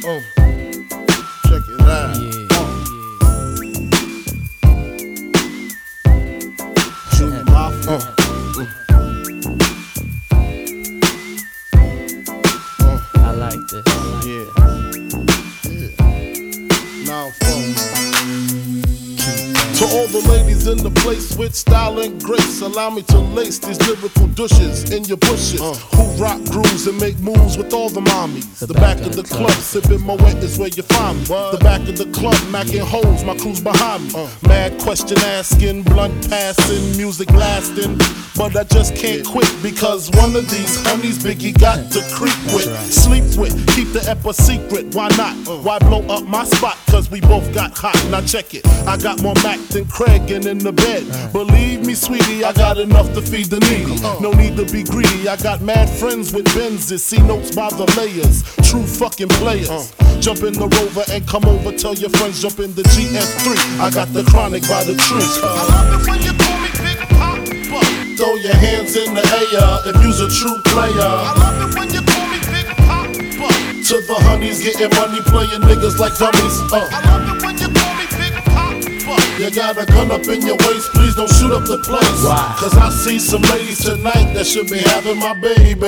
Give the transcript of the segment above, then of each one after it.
Check it out. Junior Mafia. I like this. Now, to all the ladies in the place with style and grace, allow me to lace these lyrical douches in your bushes. Who rock grooves and make moves with all the mommies. The back of the club, sipping Moet is where you find me. The back of the club, macking holes, my crew's behind me. Mad question asking, blunt passing, music blasting. But I just can't quit because one of these honeys Biggie got to creep with, sleep with, keep the ep a secret. Why not? Why blow up my spot? Cause we both got hot. Now check it. I got more Mac than Craig and in the bed. Believe me, sweetie, I got enough to feed the needy. No need to be greedy. I got mad friends with Benzes. See notes by the layers. True fucking players. Jump in the Rover and come over. Tell your friends jump in the GS3. I got the chronic by the tree. I love it when you call me Big Papa. Throw your hands in the air if you's a true player. I love it when you call me Big Papa. To the honeys getting money, playing niggas like dummies. I love it when you call me Big Papa. You got a gun up in your waist, please don't shoot up the place. Why? Cause I see some ladies tonight that should be having my baby.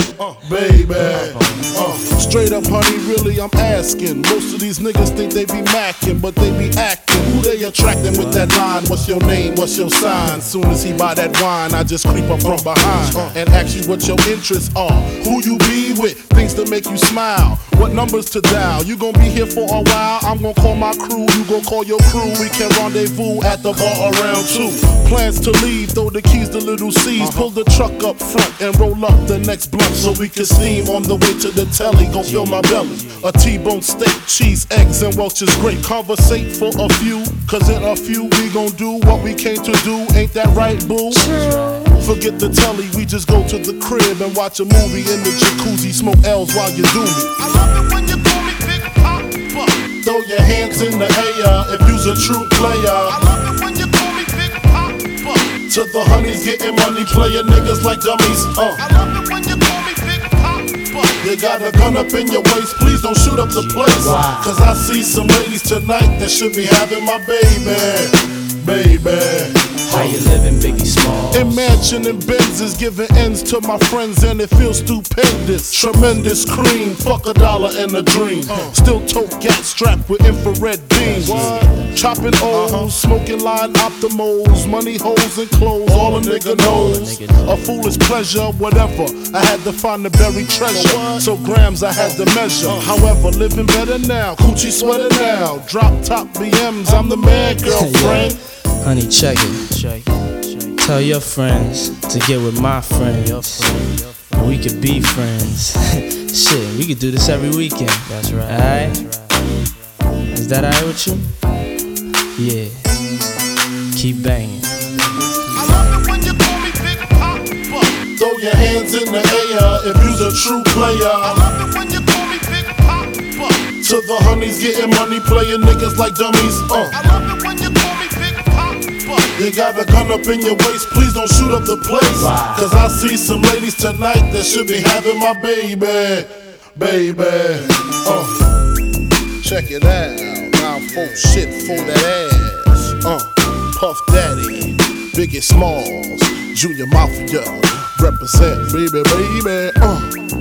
Straight up, honey, really, I'm asking. Most of these niggas think they be macking, but they be acting. Who they attracting with that line? What's your name? What's your sign? Soon as he buy that wine, I just creep up from behind and ask you what your interests are. Who you be with? Things to make you smile. What numbers to dial? You gon' be here for a while. I'm gon' call my crew. You gon' call your crew. We can rendezvous at the bar around 2. Plans to leave, throw the keys to little C's. Pull the truck up front and roll up the next blunt so we can steam on the way to the telly. Gon' fill my belly. A T-bone steak, cheese, eggs, and Welch's grape. Conversate for a few, cause in a few we gon' do what we came to do. Ain't that right, boo? Forget the telly, we just go to the crib and watch a movie in the jacuzzi. Smoke L's while you do me. I love it when you call me Big Papa. Throw your hands in the air if you's a true player. I love it when you call me Big Papa. To the honeys getting money, playing niggas like dummies. I love it when you call me Big Papa. You got a gun up in your waist, please don't shoot up the place. Cause I see some ladies tonight that should be having my baby. How you living, Biggie Smalls? Imagine and Benzes giving ends to my friends and it feels stupendous. Tremendous cream, fuck $1 and a dream. Still tote gat strapped with infrared beams. Chopping O's, smoking line optimals, money holes and clothes, all a nigga knows. A foolish pleasure, whatever. I had to find the buried treasure, so grams I had to measure. However, living better now, coochie sweater now. Drop top BMs, I'm the man, girlfriend. Honey, check it. Tell your friends to get with my friends. And we could be friends. Shit, we could do this every weekend. That's right. Alright? Is that alright with you? Yeah. Keep banging. I love it when you call me Big Papa. Throw your hands in the air if you's a true player. I love it when you call me Big Papa. To the honeys getting money, playing niggas like dummies. I love it when you call me Big Papa. You got a gun up in your waist, please don't shoot up the place. Cause I see some ladies tonight that should be having my baby. Check it out. Now folk shit for that ass. Puff Daddy, Biggie Smalls, Junior Mafia, represent baby.